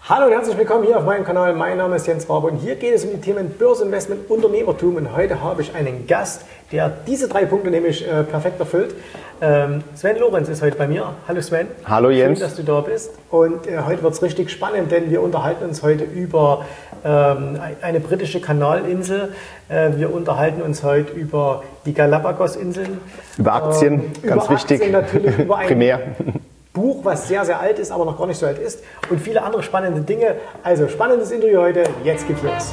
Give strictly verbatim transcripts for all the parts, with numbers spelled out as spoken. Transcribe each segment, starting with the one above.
Hallo und herzlich willkommen hier auf meinem Kanal. Mein Name ist Jens Rabe und hier geht es um die Themen Börseninvestment, Unternehmertum und heute habe ich einen Gast, der diese drei Punkte nämlich äh, perfekt erfüllt. Ähm, Sven Lorenz ist heute bei mir. Hallo Sven. Hallo Jens. Schön, dass du da bist und äh, heute wird es richtig spannend, denn wir unterhalten uns heute über ähm, eine britische Kanalinsel. Äh, wir unterhalten uns heute über die Galapagos-Inseln. Über Aktien, ähm, ganz über wichtig, Aktien natürlich, über ein primär. Buch, was sehr, sehr alt ist, aber noch gar nicht so alt ist und viele andere spannende Dinge. Also spannendes Interview heute, jetzt geht's los.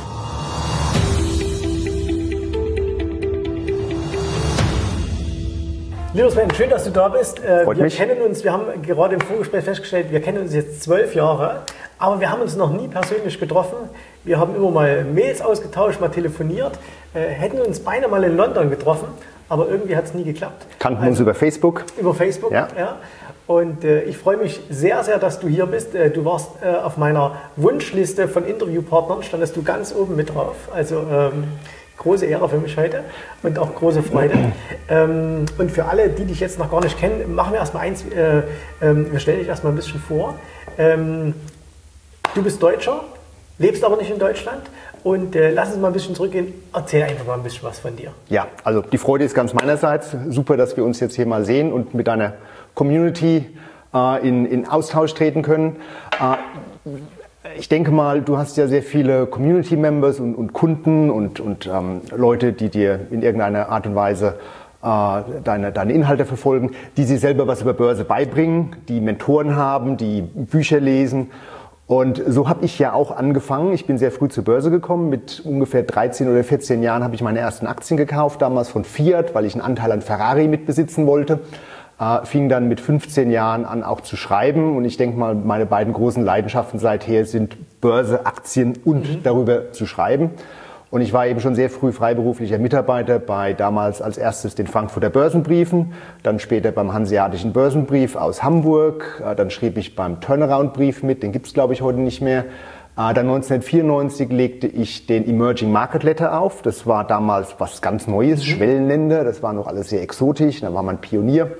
Lieber Sven, schön, dass du da bist. Freut wir mich. kennen uns, wir haben gerade im Vorgespräch festgestellt, wir kennen uns jetzt zwölf Jahre, aber wir haben uns noch nie persönlich getroffen. Wir haben immer mal Mails ausgetauscht, mal telefoniert, äh, hätten uns beinahe mal in London getroffen, aber irgendwie hat es nie geklappt. Kannten also, uns über Facebook. Über Facebook, ja. ja. Und äh, ich freue mich sehr, sehr, dass du hier bist. Äh, du warst äh, auf meiner Wunschliste von Interviewpartnern, standest du ganz oben mit drauf. Also ähm, große Ehre für mich heute und auch große Freude. ähm, und für alle, die dich jetzt noch gar nicht kennen, machen wir erstmal eins. Äh, äh, wir stellen dich erstmal ein bisschen vor. Ähm, du bist Deutscher, lebst aber nicht in Deutschland. Und äh, lass uns mal ein bisschen zurückgehen. Erzähl einfach mal ein bisschen was von dir. Ja, also die Freude ist ganz meinerseits. Super, dass wir uns jetzt hier mal sehen und mit deiner Community äh, in, in Austausch treten können. Äh, ich denke mal, du hast ja sehr viele Community-Members und, und Kunden und, und ähm, Leute, die dir in irgendeiner Art und Weise äh, deine, deine Inhalte verfolgen, die sich selber was über Börse beibringen, die Mentoren haben, die Bücher lesen. Und so habe ich ja auch angefangen. Ich bin sehr früh zur Börse gekommen. Mit ungefähr dreizehn oder vierzehn Jahren habe ich meine ersten Aktien gekauft, damals von Fiat, weil ich einen Anteil an Ferrari mitbesitzen wollte. Äh, fing dann mit fünfzehn Jahren an auch zu schreiben. Und ich denke mal, meine beiden großen Leidenschaften seither sind Börse, Aktien und mhm. darüber zu schreiben. Und ich war eben schon sehr früh freiberuflicher Mitarbeiter bei damals als erstes den Frankfurter Börsenbriefen, dann später beim Hanseatischen Börsenbrief aus Hamburg, dann schrieb ich beim Turnaround-Brief mit, den gibt's glaube ich heute nicht mehr. Dann neunzehnhundertvierundneunzig legte ich den Emerging Market Letter auf, das war damals was ganz Neues, mhm. Schwellenländer, das war noch alles sehr exotisch, da war man Pionier.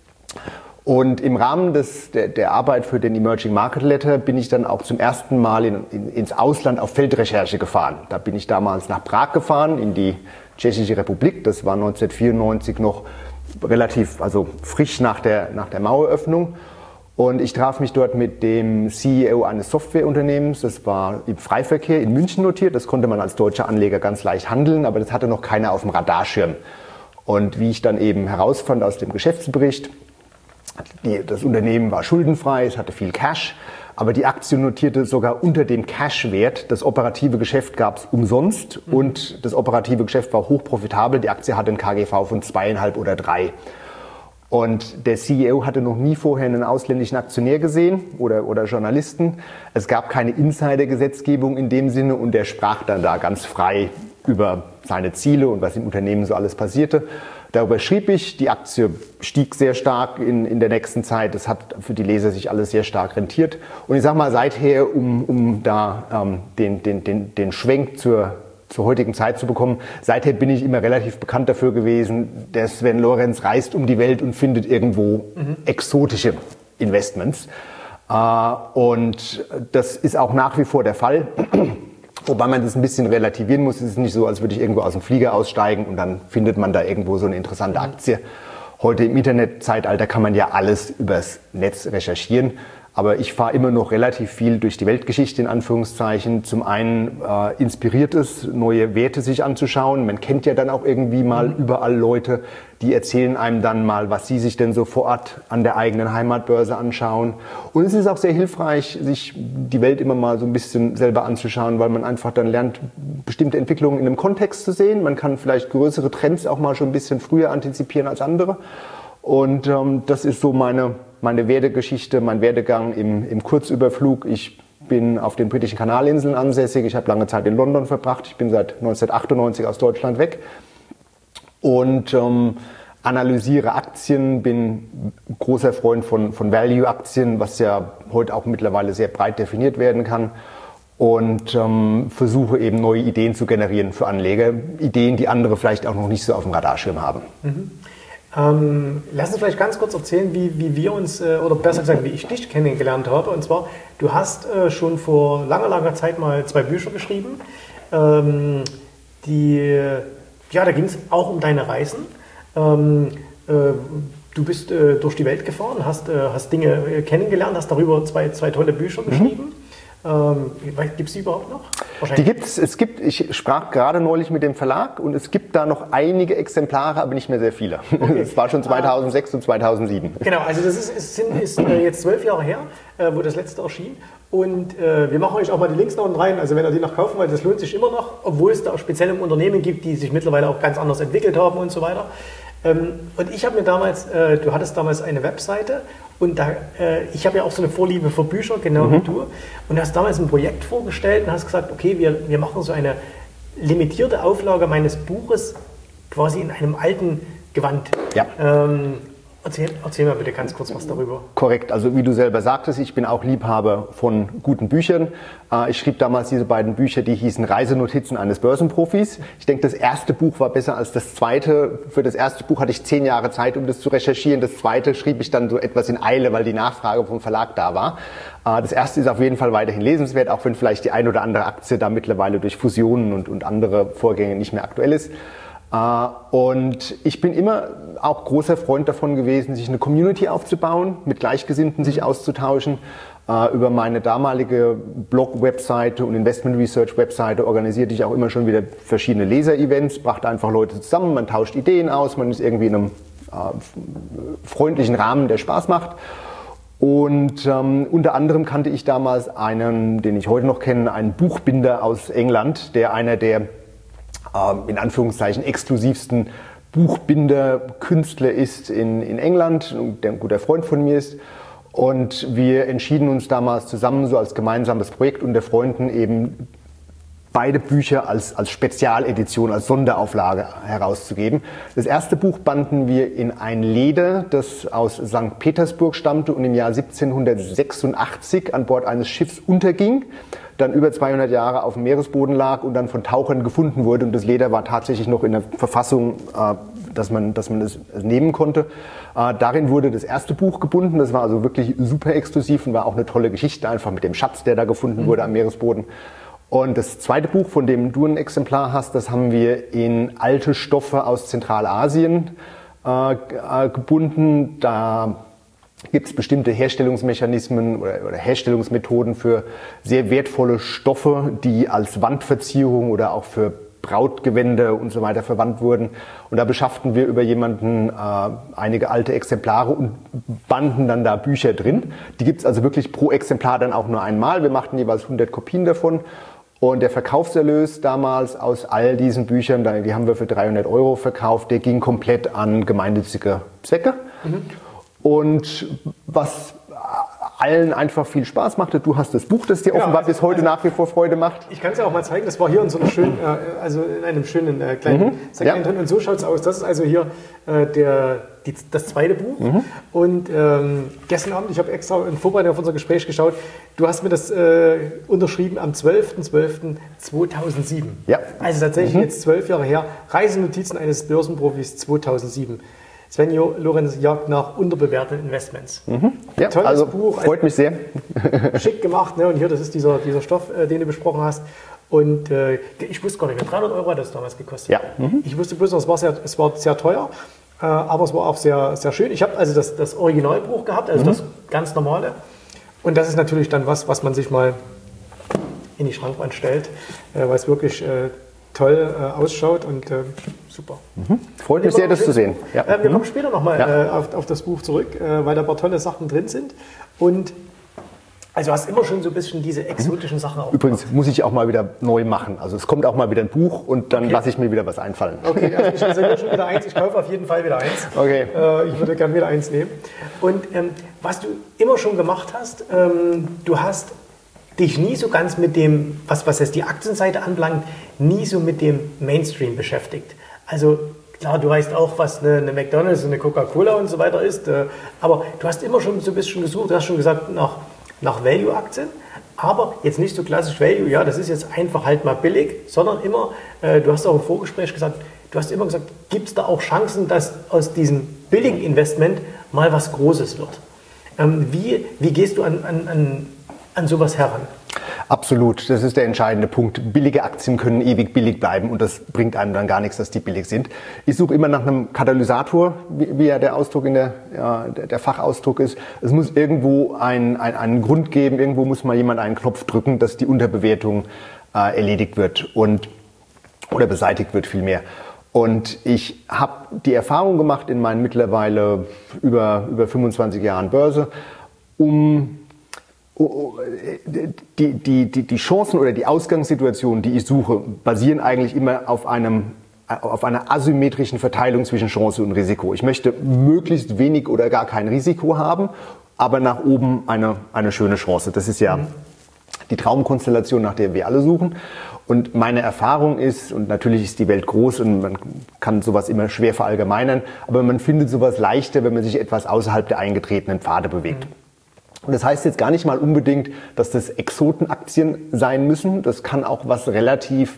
Und im Rahmen des, der, der Arbeit für den Emerging Market Letter bin ich dann auch zum ersten Mal in, in, ins Ausland auf Feldrecherche gefahren. Da bin ich damals nach Prag gefahren, in die Tschechische Republik. Das war neunzehnhundertvierundneunzig noch relativ, also frisch nach der, nach der Maueröffnung. Und ich traf mich dort mit dem C E O eines Softwareunternehmens. Das war im Freiverkehr in München notiert. Das konnte man als deutscher Anleger ganz leicht handeln, aber das hatte noch keiner auf dem Radarschirm. Und wie ich dann eben herausfand aus dem Geschäftsbericht, Die, das Unternehmen war schuldenfrei, es hatte viel Cash, aber die Aktie notierte sogar unter dem Cash-Wert. Das operative Geschäft gab es umsonst mhm. und das operative Geschäft war hochprofitabel. Die Aktie hatte ein K G V von zweieinhalb oder drei. Und der C E O hatte noch nie vorher einen ausländischen Aktionär gesehen oder, oder Journalisten. Es gab keine Insider-Gesetzgebung in dem Sinne und er sprach dann da ganz frei über seine Ziele und was im Unternehmen so alles passierte. Darüber schrieb ich, die Aktie stieg sehr stark in, in der nächsten Zeit. Das hat für die Leser sich alles sehr stark rentiert. Und ich sage mal, seither, um, um da ähm, den, den, den, den Schwenk zur, zur heutigen Zeit zu bekommen, seither bin ich immer relativ bekannt dafür gewesen, der Sven Lorenz reist um die Welt und findet irgendwo mhm. exotische Investments. Äh, und das ist auch nach wie vor der Fall. Wobei man das ein bisschen relativieren muss. Es ist nicht so, als würde ich irgendwo aus dem Flieger aussteigen und dann findet man da irgendwo so eine interessante Aktie. Heute im Internetzeitalter kann man ja alles übers Netz recherchieren. Aber ich fahre immer noch relativ viel durch die Weltgeschichte, in Anführungszeichen. Zum einen äh, inspiriert es, neue Werte sich anzuschauen. Man kennt ja dann auch irgendwie mal mhm. überall Leute, die erzählen einem dann mal, was sie sich denn so vor Ort an der eigenen Heimatbörse anschauen. Und es ist auch sehr hilfreich, sich die Welt immer mal so ein bisschen selber anzuschauen, weil man einfach dann lernt, bestimmte Entwicklungen in einem Kontext zu sehen. Man kann vielleicht größere Trends auch mal schon ein bisschen früher antizipieren als andere. Und ähm, das ist so meine, meine Werdegeschichte, mein Werdegang im, im Kurzüberflug. Ich bin auf den britischen Kanalinseln ansässig. Ich habe lange Zeit in London verbracht. Ich bin seit neunzehnhundertachtundneunzig aus Deutschland weg und ähm, analysiere Aktien, bin großer Freund von, von Value-Aktien, was ja heute auch mittlerweile sehr breit definiert werden kann. Und ähm, versuche eben neue Ideen zu generieren für Anleger. Ideen, die andere vielleicht auch noch nicht so auf dem Radarschirm haben. Mhm. Ähm, lass uns vielleicht ganz kurz erzählen, wie, wie wir uns, äh, oder besser gesagt, wie ich dich kennengelernt habe. Und zwar, du hast äh, schon vor langer, langer Zeit mal zwei Bücher geschrieben. Ähm, die, ja, da ging es auch um deine Reisen. Ähm, äh, du bist äh, durch die Welt gefahren, hast, äh, hast Dinge äh, kennengelernt, hast darüber zwei, zwei tolle Bücher geschrieben. Mhm. Ähm, gibt es die überhaupt noch? Die gibt es. Es gibt, ich sprach gerade neulich mit dem Verlag und es gibt da noch einige Exemplare, aber nicht mehr sehr viele. Okay. Das war schon zweitausendsechs ah. und zweitausendsieben. Genau, also das ist, ist, ist äh, jetzt zwölf Jahre her, äh, wo das letzte erschien. Und äh, wir machen euch auch mal die Links noch unten rein. Also wenn ihr die noch kaufen wollt, das lohnt sich immer noch, obwohl es da auch spezielle Unternehmen gibt, die sich mittlerweile auch ganz anders entwickelt haben und so weiter. Ähm, und ich habe mir damals, äh, du hattest damals eine Webseite und da, äh, ich habe ja auch so eine Vorliebe für Bücher, genau mhm. wie du. Und du hast damals ein Projekt vorgestellt und hast gesagt, okay, wir, wir machen so eine limitierte Auflage meines Buches quasi in einem alten Gewand. Ja. Ähm, Erzähl, erzähl mal bitte ganz kurz was darüber. Korrekt, also wie du selber sagtest, ich bin auch Liebhaber von guten Büchern. Ich schrieb damals diese beiden Bücher, die hießen Reisenotizen eines Börsenprofis. Ich denke, das erste Buch war besser als das zweite. Für das erste Buch hatte ich zehn Jahre Zeit, um das zu recherchieren. Das zweite schrieb ich dann so etwas in Eile, weil die Nachfrage vom Verlag da war. Das erste ist auf jeden Fall weiterhin lesenswert, auch wenn vielleicht die ein oder andere Aktie da mittlerweile durch Fusionen und, und andere Vorgänge nicht mehr aktuell ist. Und ich bin immer auch großer Freund davon gewesen, sich eine Community aufzubauen, mit Gleichgesinnten sich auszutauschen. Über meine damalige Blog-Webseite und Investment-Research-Webseite organisierte ich auch immer schon wieder verschiedene Leser-Events, brachte einfach Leute zusammen, man tauscht Ideen aus, man ist irgendwie in einem freundlichen Rahmen, der Spaß macht. Und ähm, unter anderem kannte ich damals einen, den ich heute noch kenne, einen Buchbinder aus England, der einer der in Anführungszeichen exklusivsten Buchbinder-Künstler ist in, in England, der ein guter Freund von mir ist. Und wir entschieden uns damals zusammen, so als gemeinsames Projekt unter Freunden, eben beide Bücher als, als Spezialedition, als Sonderauflage herauszugeben. Das erste Buch banden wir in ein Leder, das aus Sankt Petersburg stammte und im Jahr siebzehnhundertsechsundachtzig an Bord eines Schiffs unterging, dann über zweihundert Jahre auf dem Meeresboden lag und dann von Tauchern gefunden wurde. Und das Leder war tatsächlich noch in der Verfassung, äh, dass man, dass man es nehmen konnte. Äh, darin wurde das erste Buch gebunden. Das war also wirklich super exklusiv und war auch eine tolle Geschichte, einfach mit dem Schatz, der da gefunden mhm. wurde am Meeresboden. Und das zweite Buch, von dem du ein Exemplar hast, das haben wir in alte Stoffe aus Zentralasien äh, gebunden. Da gibt es bestimmte Herstellungsmechanismen oder, oder Herstellungsmethoden für sehr wertvolle Stoffe, die als Wandverzierung oder auch für Brautgewände und so weiter verwandt wurden. Und da beschafften wir über jemanden äh, einige alte Exemplare und banden dann da Bücher drin. Die gibt es also wirklich pro Exemplar dann auch nur einmal. Wir machten jeweils hundert Kopien davon. Und der Verkaufserlös damals aus all diesen Büchern, die haben wir für dreihundert Euro verkauft, der ging komplett an gemeinnützige Zwecke. Mhm. Und was allen einfach viel Spaß machte, du hast das Buch, das dir genau, offenbar also, bis heute also, nach wie vor Freude macht. Ich kann es ja auch mal zeigen, das war hier in so einem schönen, äh, also in einem schönen äh, kleinen mhm. Segment drin. Und so schaut es aus. Das ist also hier äh, der, die, das zweite Buch. Mhm. Und ähm, gestern Abend, ich habe extra in Vorbereitung auf unser Gespräch geschaut, du hast mir das äh, unterschrieben am zwölfter zwölfter zweitausendsieben. Ja. Also tatsächlich mhm. jetzt zwölf Jahre her. Reisenotizen eines Börsenprofis zweitausendsieben. Sven Lorenz jagt nach unterbewerteten Investments. Mhm. Ja, tolles also Buch. Freut mich sehr. Schick gemacht. Ne? Und hier, das ist dieser, dieser Stoff, äh, den du besprochen hast. Und äh, ich wusste gar nicht mehr, dreihundert Euro hat das damals gekostet. Ja. Mhm. Ich wusste bloß, es war sehr, es war sehr teuer, äh, aber es war auch sehr, sehr schön. Ich habe also das, das Originalbuch gehabt, also mhm. das ganz normale. Und das ist natürlich dann was, was man sich mal in die Schrankwand stellt, äh, weil es wirklich äh, toll äh, ausschaut und äh, super. Mhm. Freut mich sehr, das zu sehen. Ja. Äh, wir mhm. kommen später nochmal ja. äh, auf, auf das Buch zurück, äh, weil da ein paar tolle Sachen drin sind. Und also du hast immer schon so ein bisschen diese exotischen Sachen auch. Übrigens muss ich auch mal wieder neu machen. Also es kommt auch mal wieder ein Buch und dann okay. lasse ich mir wieder was einfallen. Okay, also ich reserviere schon wieder eins. Ich kaufe auf jeden Fall wieder eins. Okay. Äh, ich würde gerne wieder eins nehmen. Und ähm, was du immer schon gemacht hast, ähm, du hast dich nie so ganz mit dem, was, was jetzt die Aktienseite anbelangt, nie so mit dem Mainstream beschäftigt. Also klar, du weißt auch, was eine, eine McDonald's, eine Coca-Cola und so weiter ist, äh, aber du hast immer schon so ein bisschen gesucht, du hast schon gesagt nach, nach Value-Aktien, aber jetzt nicht so klassisch Value, ja, das ist jetzt einfach halt mal billig, sondern immer, äh, du hast auch im Vorgespräch gesagt, du hast immer gesagt, gibt es da auch Chancen, dass aus diesen billigen Investment mal was Großes wird. Ähm, wie, wie gehst du an, an, an, an sowas heran? Absolut, das ist der entscheidende Punkt. Billige Aktien können ewig billig bleiben und das bringt einem dann gar nichts, dass die billig sind. Ich suche immer nach einem Katalysator, wie, wie ja der Ausdruck in der, ja, der, der Fachausdruck ist. Es muss irgendwo ein, ein, einen Grund geben, irgendwo muss mal jemand einen Knopf drücken, dass die Unterbewertung äh, erledigt wird und oder beseitigt wird vielmehr. Und ich habe die Erfahrung gemacht in meinen mittlerweile über, über fünfundzwanzig Jahren Börse, um die, die, die, die Chancen oder die Ausgangssituationen, die ich suche, basieren eigentlich immer auf, einem, auf einer asymmetrischen Verteilung zwischen Chance und Risiko. Ich möchte möglichst wenig oder gar kein Risiko haben, aber nach oben eine, eine schöne Chance. Das ist ja die Traumkonstellation, nach der wir alle suchen. Und meine Erfahrung ist, und natürlich ist die Welt groß und man kann sowas immer schwer verallgemeinern, aber man findet sowas leichter, wenn man sich etwas außerhalb der eingetretenen Pfade bewegt. Mhm. Und das heißt jetzt gar nicht mal unbedingt, dass das Exotenaktien sein müssen. Das kann auch was relativ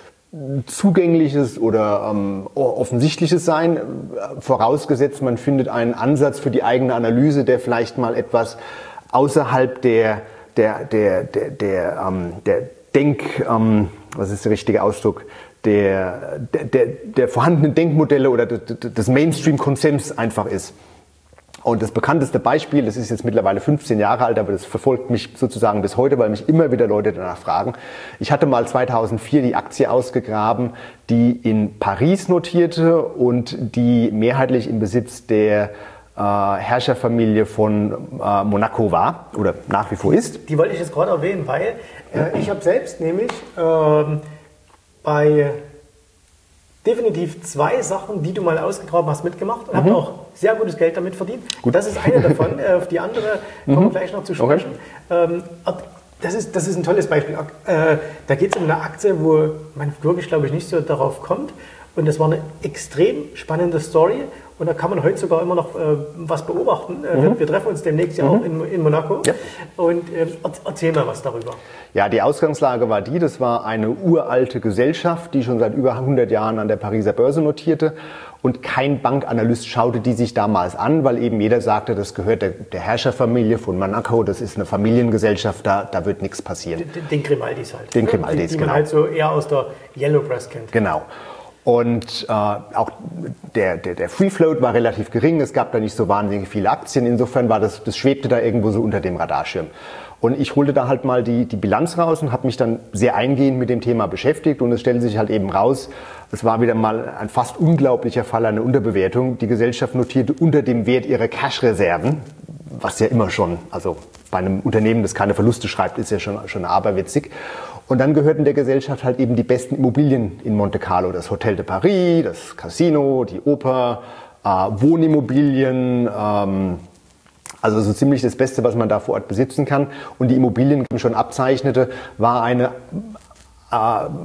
Zugängliches oder ähm, Offensichtliches sein, vorausgesetzt man findet einen Ansatz für die eigene Analyse, der vielleicht mal etwas außerhalb der, der, der, der, der, ähm, der Denk, ähm, was ist der richtige Ausdruck, der, der, der vorhandenen Denkmodelle oder des Mainstream-Konsens einfach ist. Und das bekannteste Beispiel, das ist jetzt mittlerweile fünfzehn Jahre alt, aber das verfolgt mich sozusagen bis heute, weil mich immer wieder Leute danach fragen. Ich hatte mal zweitausendvier die Aktie ausgegraben, die in Paris notierte und die mehrheitlich im Besitz der äh, Herrscherfamilie von äh, Monaco war oder nach wie vor ist. Die wollte ich jetzt gerade erwähnen, weil äh, ich habe selbst nämlich äh, bei definitiv zwei Sachen, die du mal ausgegraben hast, mitgemacht und mhm. habe auch sehr gutes Geld damit verdient. Gut. Das ist eine davon. Auf die andere kommen wir gleich noch zu sprechen. Okay. Das ist, das ist ein tolles Beispiel. Da geht es um eine Aktie, wo man wirklich, glaube ich, nicht so darauf kommt. Und das war eine extrem spannende Story. Und da kann man heute sogar immer noch äh, was beobachten. Äh, mhm. wir, wir treffen uns demnächst ja mhm. auch in, in Monaco. Ja. Und äh, erzähl mal was darüber. Ja, die Ausgangslage war die, das war eine uralte Gesellschaft, die schon seit über hundert Jahren an der Pariser Börse notierte. Und kein Bankanalyst schaute die sich damals an, weil eben jeder sagte, das gehört der, der Herrscherfamilie von Monaco, das ist eine Familiengesellschaft, da, da wird nichts passieren. Den, den Grimaldis halt. Den Grimaldis, die, die genau. man halt so eher aus der Yellow Press kennt. Genau. Und äh, auch der, der, der Free Float war relativ gering, es gab da nicht so wahnsinnig viele Aktien, insofern war das, das schwebte da irgendwo so unter dem Radarschirm. Und ich holte da halt mal die, die Bilanz raus und habe mich dann sehr eingehend mit dem Thema beschäftigt und es stellte sich halt eben raus, es war wieder mal ein fast unglaublicher Fall einer Unterbewertung. Die Gesellschaft notierte unter dem Wert ihrer Cash-Reserven, was ja immer schon, also bei einem Unternehmen, das keine Verluste schreibt, ist ja schon, schon aberwitzig. Und dann gehörten der Gesellschaft halt eben die besten Immobilien in Monte Carlo. Das Hotel de Paris, das Casino, die Oper, äh, Wohnimmobilien, ähm, also so ziemlich das Beste, was man da vor Ort besitzen kann. Und die Immobilien, die man schon abzeichnete, war eine, äh,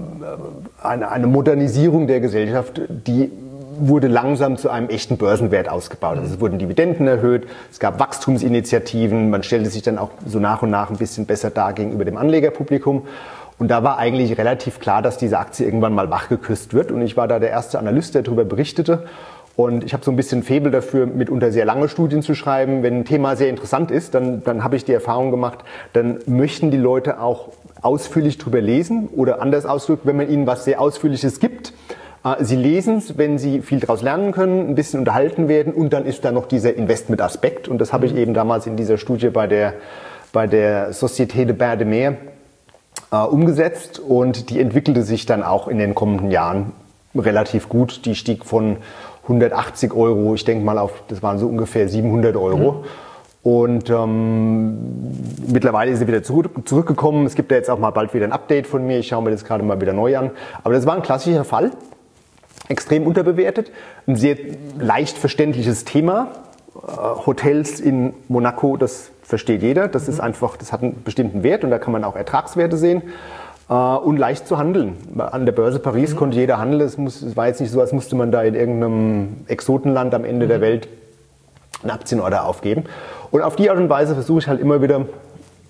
eine, eine Modernisierung der Gesellschaft, die wurde langsam zu einem echten Börsenwert ausgebaut. Also es wurden Dividenden erhöht, es gab Wachstumsinitiativen, man stellte sich dann auch so nach und nach ein bisschen besser dar gegenüber dem Anlegerpublikum. Und da war eigentlich relativ klar, dass diese Aktie irgendwann mal wachgeküsst wird. Und ich war da der erste Analyst, der darüber berichtete. Und ich habe so ein bisschen Faible dafür, mitunter sehr lange Studien zu schreiben. Wenn ein Thema sehr interessant ist, dann, dann habe ich die Erfahrung gemacht, dann möchten die Leute auch ausführlich drüber lesen. Oder anders ausgedrückt, wenn man ihnen was sehr Ausführliches gibt, sie lesen es, wenn sie viel daraus lernen können, ein bisschen unterhalten werden und dann ist da noch dieser Investment-Aspekt. Und das habe ich eben damals in dieser Studie bei der, bei der Société de Bains de Mer äh, umgesetzt und die entwickelte sich dann auch in den kommenden Jahren relativ gut. Die stieg von hundertachtzig Euro, ich denke mal auf, das waren so ungefähr siebenhundert Euro. Mhm. Und ähm, mittlerweile ist sie wieder zurück, zurückgekommen. Es gibt ja jetzt auch mal bald wieder ein Update von mir. Ich schaue mir das gerade mal wieder neu an. Aber das war ein klassischer Fall. Extrem unterbewertet, ein sehr leicht verständliches Thema. Äh, Hotels in Monaco, das versteht jeder. Das ist einfach, das hat einen bestimmten Wert und da kann man auch Ertragswerte sehen. Äh, und leicht zu handeln. An der Börse Paris mhm. konnte jeder handeln. Es, muss, es war jetzt nicht so, als musste man da in irgendeinem Exotenland am Ende mhm. der Welt einen Aktienorder aufgeben. Und auf die Art und Weise versuche ich halt immer wieder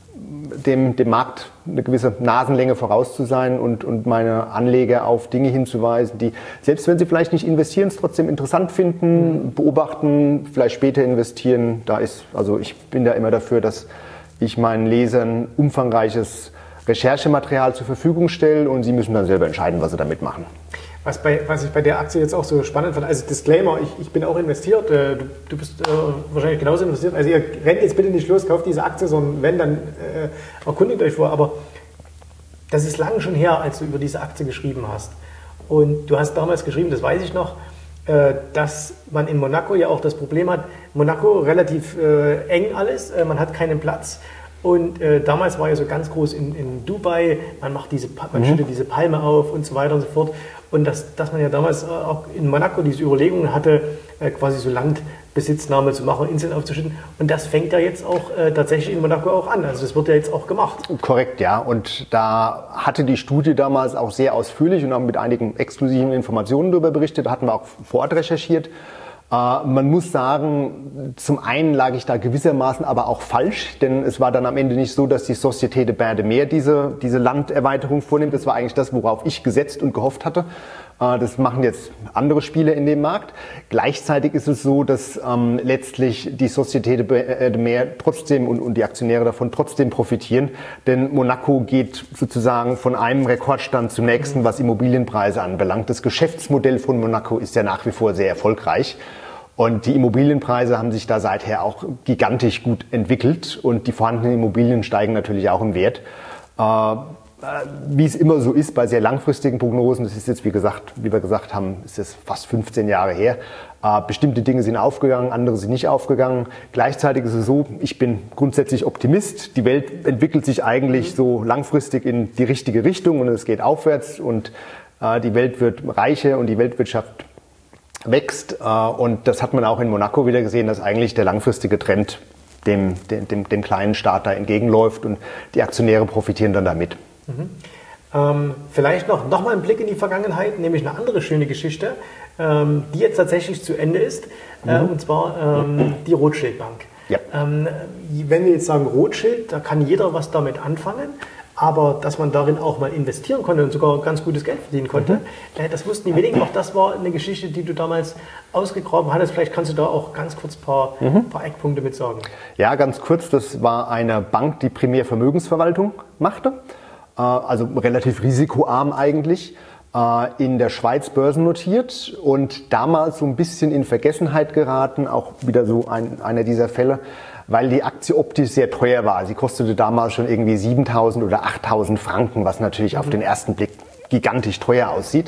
dem, dem Markt eine gewisse Nasenlänge voraus zu sein und, und meine Anleger auf Dinge hinzuweisen, die, selbst wenn sie vielleicht nicht investieren, es trotzdem interessant finden, beobachten, vielleicht später investieren. Da ist, also ich bin da immer dafür, dass ich meinen Lesern umfangreiches Recherchematerial zur Verfügung stelle und sie müssen dann selber entscheiden, was sie damit machen. Was, bei, was ich bei der Aktie jetzt auch so spannend fand, also Disclaimer, ich, ich bin auch investiert, äh, du, du bist äh, wahrscheinlich genauso investiert, also ihr rennt jetzt bitte nicht los, kauft diese Aktie, sondern wenn, dann äh, erkundigt euch vor, aber das ist lange schon her, als du über diese Aktie geschrieben hast. Und du hast damals geschrieben, das weiß ich noch, äh, dass man in Monaco ja auch das Problem hat, Monaco relativ äh, eng alles, äh, man hat keinen Platz. Und äh, damals war ja so ganz groß in, in Dubai, man macht diese, man mhm. schüttet diese Palme auf und so weiter und so fort. Und dass, dass man ja damals auch in Monaco diese Überlegungen hatte, äh, quasi so Landbesitznahme zu machen, Inseln aufzuschütten. Und das fängt ja jetzt auch äh, tatsächlich in Monaco auch an. Also das wird ja jetzt auch gemacht. Korrekt, ja. Und da hatte die Studie damals auch sehr ausführlich und auch mit einigen exklusiven Informationen darüber berichtet. Da hatten wir auch vor Ort recherchiert. Uh, man muss sagen, zum einen lag ich da gewissermaßen aber auch falsch, denn es war dann am Ende nicht so, dass die Société de Bains de Mer diese, diese Landerweiterung vornimmt. Das war eigentlich das, worauf ich gesetzt und gehofft hatte. Uh, das machen jetzt andere Spieler in dem Markt. Gleichzeitig ist es so, dass ähm, letztlich die Société de Mer trotzdem und, und die Aktionäre davon trotzdem profitieren, denn Monaco geht sozusagen von einem Rekordstand zum nächsten, was Immobilienpreise anbelangt. Das Geschäftsmodell von Monaco ist ja nach wie vor sehr erfolgreich. Und die Immobilienpreise haben sich da seither auch gigantisch gut entwickelt und die vorhandenen Immobilien steigen natürlich auch im Wert. Äh, wie es immer so ist bei sehr langfristigen Prognosen, das ist jetzt, wie gesagt, wie wir gesagt haben, ist jetzt fast fünfzehn Jahre her. Äh, bestimmte Dinge sind aufgegangen, andere sind nicht aufgegangen. Gleichzeitig ist es so, ich bin grundsätzlich Optimist. Die Welt entwickelt sich eigentlich so langfristig in die richtige Richtung und es geht aufwärts und äh, die Welt wird reicher und die Weltwirtschaft wächst, und das hat man auch in Monaco wieder gesehen, dass eigentlich der langfristige Trend dem, dem, dem kleinen Staat da entgegenläuft und die Aktionäre profitieren dann damit. Mhm. Ähm, vielleicht noch, noch mal ein Blick in die Vergangenheit, nämlich eine andere schöne Geschichte, ähm, die jetzt tatsächlich zu Ende ist, äh, mhm. und zwar ähm, die Rothschild Bank. Ja. Ähm, wenn wir jetzt sagen Rothschild, da kann jeder was damit anfangen. Aber dass man darin auch mal investieren konnte und sogar ganz gutes Geld verdienen konnte, mhm. äh, das wussten die wenigen. Auch das war eine Geschichte, die du damals ausgegraben hattest. Vielleicht kannst du da auch ganz kurz ein paar, mhm. paar Eckpunkte mit sagen. Ja, ganz kurz. Das war eine Bank, die primär Vermögensverwaltung machte. Äh, also relativ risikoarm eigentlich. Äh, in der Schweiz börsennotiert und damals so ein bisschen in Vergessenheit geraten. Auch wieder so ein, einer dieser Fälle, weil die Aktie optisch sehr teuer war. Sie kostete damals schon irgendwie siebentausend oder achttausend Franken, was natürlich mhm. auf den ersten Blick gigantisch teuer aussieht.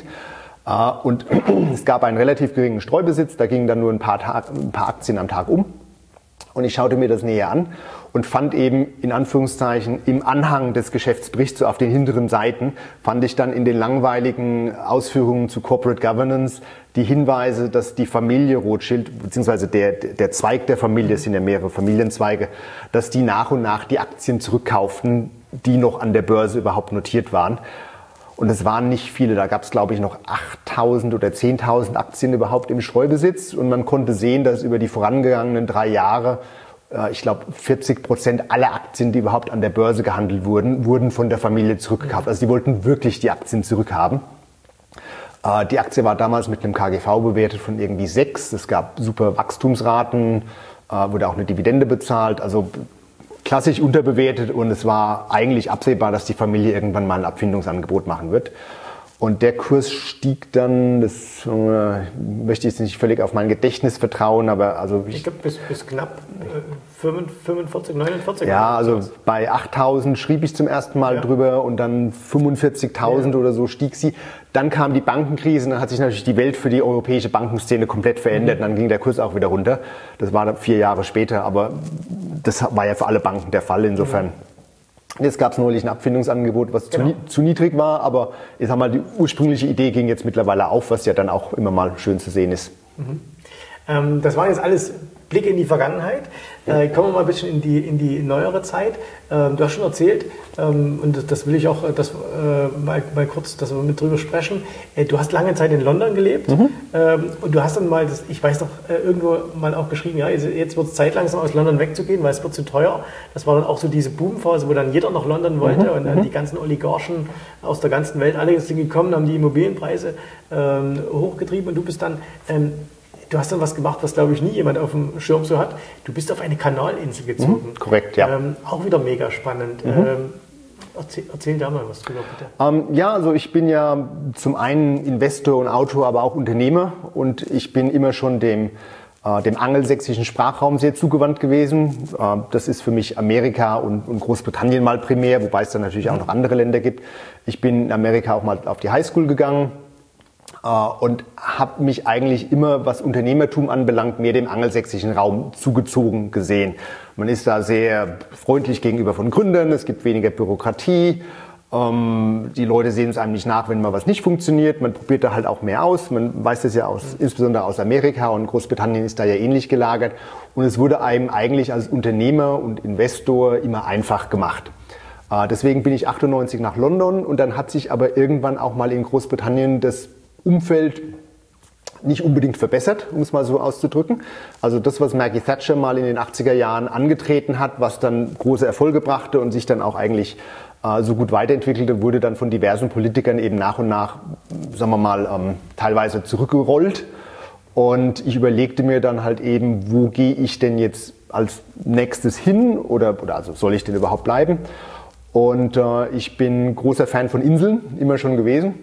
Und es gab einen relativ geringen Streubesitz, da gingen dann nur ein paar, Tag, ein paar Aktien am Tag um. Und ich schaute mir das näher an und fand eben in Anführungszeichen im Anhang des Geschäftsberichts, so auf den hinteren Seiten, fand ich dann in den langweiligen Ausführungen zu Corporate Governance die Hinweise, dass die Familie Rothschild, beziehungsweise der, der Zweig der Familie, es sind ja mehrere Familienzweige, dass die nach und nach die Aktien zurückkauften, die noch an der Börse überhaupt notiert waren. Und es waren nicht viele, da gab es glaube ich noch achttausend oder zehntausend Aktien überhaupt im Streubesitz und man konnte sehen, dass über die vorangegangenen drei Jahre, äh, ich glaube vierzig Prozent aller Aktien, die überhaupt an der Börse gehandelt wurden, wurden von der Familie zurückgekauft. Also die wollten wirklich die Aktien zurückhaben. Äh, die Aktie war damals mit einem K G V bewertet von irgendwie sechs, es gab super Wachstumsraten, äh, wurde auch eine Dividende bezahlt, also klassisch unterbewertet und es war eigentlich absehbar, dass die Familie irgendwann mal ein Abfindungsangebot machen wird. Und der Kurs stieg dann, das äh, möchte ich jetzt nicht völlig auf mein Gedächtnis vertrauen, aber also ich, ich glaube bis, bis knapp äh, fünfundvierzig, neunundvierzig. Ja, also bei achttausend schrieb ich zum ersten Mal ja. drüber und dann fünfundvierzigtausend ja. oder so stieg sie. Dann kam die Bankenkrise und dann hat sich natürlich die Welt für die europäische Bankenszene komplett verändert. Mhm. Und dann ging der Kurs auch wieder runter. Das war dann vier Jahre später, aber das war ja für alle Banken der Fall. Insofern. Mhm. Jetzt gab es neulich ein Abfindungsangebot, was genau. zu, zu niedrig war, aber ich sag mal, die ursprüngliche Idee ging jetzt mittlerweile auf, was ja dann auch immer mal schön zu sehen ist. Mhm. Ähm, das waren jetzt alles Blicke in die Vergangenheit. Äh, kommen wir mal ein bisschen in die, in die neuere Zeit. Ähm, du hast schon erzählt, ähm, und das will ich auch das, äh, mal, mal kurz, dass wir mit drüber sprechen. Äh, du hast lange Zeit in London gelebt mhm. ähm, und du hast dann mal, das, ich weiß noch, äh, irgendwo mal auch geschrieben, ja, jetzt wird es Zeit langsam aus London wegzugehen, weil es wird zu teuer. Das war dann auch so diese Boomphase, wo dann jeder nach London wollte mhm. und dann mhm. die ganzen Oligarchen aus der ganzen Welt, alle sind gekommen, haben die Immobilienpreise ähm, hochgetrieben und du bist dann... Ähm, Du hast dann was gemacht, was, glaube ich, nie jemand auf dem Schirm so hat. Du bist auf eine Kanalinsel gezogen. Mhm, korrekt, ja. Ähm, auch wieder mega spannend. Mhm. Ähm, erzähl, erzähl da mal was drüber, bitte. Ähm, ja, also ich bin ja zum einen Investor und Autor, aber auch Unternehmer. Und ich bin immer schon dem, äh, dem angelsächsischen Sprachraum sehr zugewandt gewesen. Äh, das ist für mich Amerika und, und Großbritannien mal primär, wobei es dann natürlich auch noch andere Länder gibt. Ich bin in Amerika auch mal auf die Highschool gegangen. Und habe mich eigentlich immer, was Unternehmertum anbelangt, mehr dem angelsächsischen Raum zugezogen gesehen. Man ist da sehr freundlich gegenüber von Gründern, es gibt weniger Bürokratie, ähm, die Leute sehen es einem nicht nach, wenn mal was nicht funktioniert, man probiert da halt auch mehr aus, man weiß das ja aus, insbesondere aus Amerika, und Großbritannien ist da ja ähnlich gelagert, und es wurde einem eigentlich als Unternehmer und Investor immer einfach gemacht. Äh, deswegen bin ich achtundneunzig nach London, und dann hat sich aber irgendwann auch mal in Großbritannien das Umfeld nicht unbedingt verbessert, um es mal so auszudrücken. Also das, was Maggie Thatcher mal in den achtziger Jahren angetreten hat, was dann große Erfolge brachte und sich dann auch eigentlich äh, so gut weiterentwickelte, wurde dann von diversen Politikern eben nach und nach, sagen wir mal, ähm, teilweise zurückgerollt. Und ich überlegte mir dann halt eben, wo gehe ich denn jetzt als nächstes hin, oder, oder also soll ich denn überhaupt bleiben? Und äh, ich bin großer Fan von Inseln, immer schon gewesen.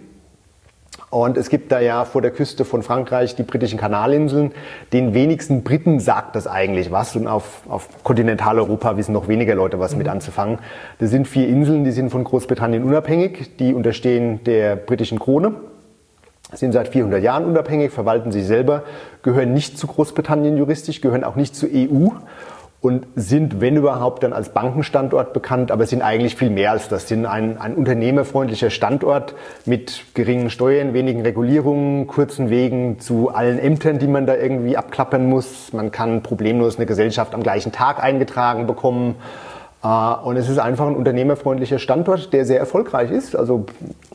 Und es gibt da ja vor der Küste von Frankreich die britischen Kanalinseln. Den wenigsten Briten sagt das eigentlich was, und auf, auf Kontinentaleuropa wissen noch weniger Leute was mhm. mit anzufangen. Das sind vier Inseln, die sind von Großbritannien unabhängig, die unterstehen der britischen Krone, sind seit vierhundert Jahren unabhängig, verwalten sich selber, gehören nicht zu Großbritannien juristisch, gehören auch nicht zur E U. Und sind, wenn überhaupt, dann als Bankenstandort bekannt, aber sind eigentlich viel mehr als das. Sind ein, ein unternehmerfreundlicher Standort mit geringen Steuern, wenigen Regulierungen, kurzen Wegen zu allen Ämtern, die man da irgendwie abklappern muss. Man kann problemlos eine Gesellschaft am gleichen Tag eingetragen bekommen. Und es ist einfach ein unternehmerfreundlicher Standort, der sehr erfolgreich ist. Also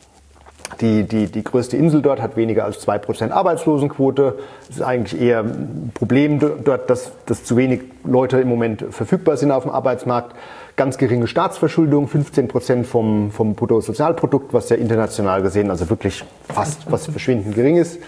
Die, die, die größte Insel dort hat weniger als zwei Prozent Arbeitslosenquote. Es ist eigentlich eher ein Problem dort, dass, dass zu wenig Leute im Moment verfügbar sind auf dem Arbeitsmarkt. Ganz geringe Staatsverschuldung, fünfzehn Prozent vom, vom Bruttosozialprodukt, was ja international gesehen also wirklich fast was verschwindend gering ist.